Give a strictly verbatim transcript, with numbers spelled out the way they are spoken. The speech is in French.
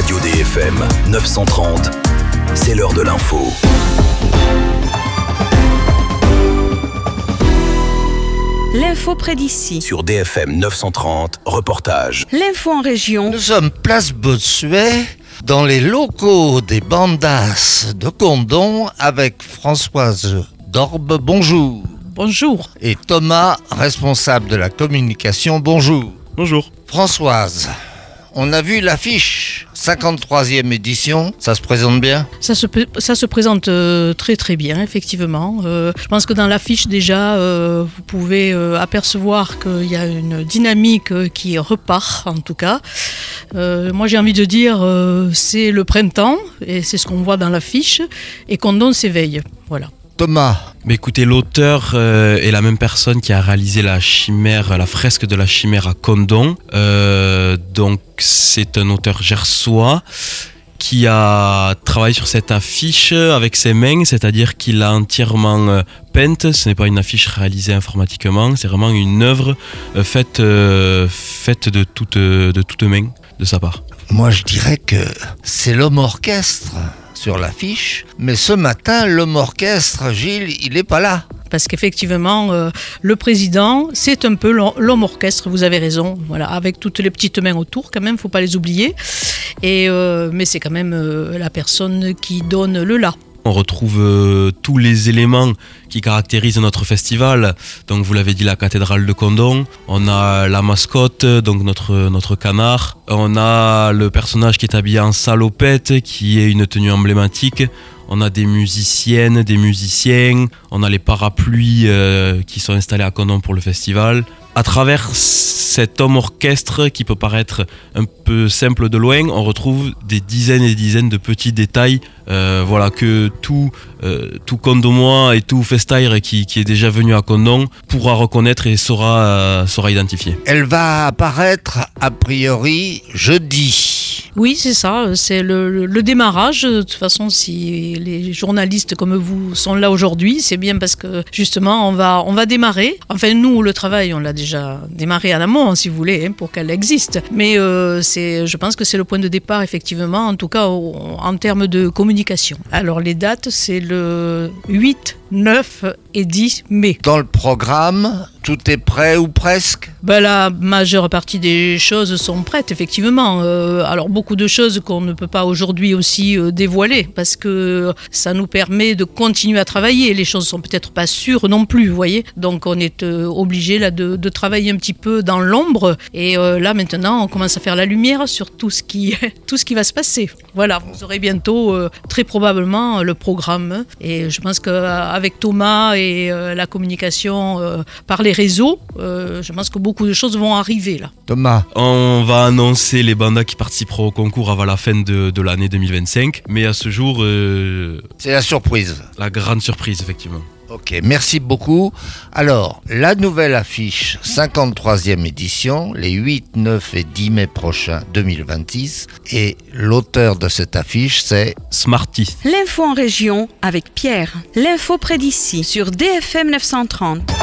Radio D F M neuf cent trente, c'est l'heure de l'info. L'info près d'ici. Sur D F M neuf cent trente, reportage. L'info en région. Nous sommes place Bossuet, dans les locaux des Bandas de Condom, avec Françoise Dorbe, bonjour. Bonjour. Et Thomas, responsable de la communication, bonjour. Bonjour. Françoise, on a vu l'affiche, cinquante-troisième édition, ça se présente bien ? Ça se, ça se présente euh, très très bien, effectivement. Euh, je pense que dans l'affiche déjà, euh, vous pouvez euh, apercevoir qu'il y a une dynamique euh, qui repart, en tout cas. Euh, moi j'ai envie de dire, euh, c'est le printemps, et c'est ce qu'on voit dans l'affiche, et Condom s'éveille, voilà. Thomas. Mais écoutez, l'auteur euh, est la même personne qui a réalisé la chimère, la fresque de la chimère à Condom. Euh, donc c'est un auteur gersois qui a travaillé sur cette affiche avec ses mains, c'est-à-dire qu'il l'a entièrement euh, peinte. Ce n'est pas une affiche réalisée informatiquement, c'est vraiment une œuvre euh, faite, euh, faite de toutes de toutes mains de sa part. Moi je dirais que c'est l'homme orchestre sur l'affiche, mais ce matin, l'homme orchestre, Gilles, il n'est pas là. Parce qu'effectivement, euh, le président, c'est un peu l'homme orchestre, vous avez raison, voilà, avec toutes les petites mains autour, quand même, il ne faut pas les oublier. Et, euh, mais c'est quand même euh, la personne qui donne le là. On retrouve euh, tous les éléments qui caractérisent notre festival. Donc vous l'avez dit, la cathédrale de Condom. On a la mascotte, donc notre, notre canard. On a le personnage qui est habillé en salopette, qui est une tenue emblématique. On a des musiciennes, des musiciens. On a les parapluies euh, qui sont installés à Condom pour le festival. À travers cet homme orchestre qui peut paraître un peu simple de loin, on retrouve des dizaines et des dizaines de petits détails euh, voilà, que tout, euh, tout Condomois et tout Festaire qui, qui est déjà venu à Condom pourra reconnaître et saura, euh, saura identifier. Elle va apparaître a priori jeudi. Oui, c'est ça, c'est le, le, le démarrage. De toute façon, si les journalistes comme vous sont là aujourd'hui, c'est bien parce que justement, on va, on va démarrer. Enfin, nous, le travail, on l'a déjà démarré en amont, si vous voulez, hein, pour qu'elle existe. Mais euh, c'est, je pense que c'est le point de départ, effectivement, en tout cas au, en termes de communication. Alors, les dates, c'est le huit, neuf et dix mai. Dans le programme, tout est prêt ou presque ? Ben, la majeure partie des choses sont prêtes, effectivement. Euh, alors, beaucoup de choses qu'on ne peut pas aujourd'hui aussi euh, dévoiler parce que ça nous permet de continuer à travailler. Les choses sont peut-être pas sûres non plus, vous voyez. Donc, on est euh, obligé là, de, de travailler un petit peu dans l'ombre. Et euh, là, maintenant, on commence à faire la lumière sur tout ce qui, tout ce qui va se passer. Voilà, vous aurez bientôt, euh, très probablement, le programme. Et je pense qu'avec Thomas et euh, la communication euh, par les réseaux, euh, je pense que beaucoup de choses vont arriver là. Thomas. On va annoncer les bandas qui participeront au concours avant la fin de, de l'année deux mille vingt-cinq. Mais à ce jour... Euh, c'est la surprise. La grande surprise, effectivement. Ok, merci beaucoup. Alors, la nouvelle affiche, cinquante-troisième édition, les huit, neuf et dix mai prochains deux mille vingt-six. Et l'auteur de cette affiche, c'est Smarty. L'info en région avec Pierre. L'info près d'ici sur D F M neuf cent trente.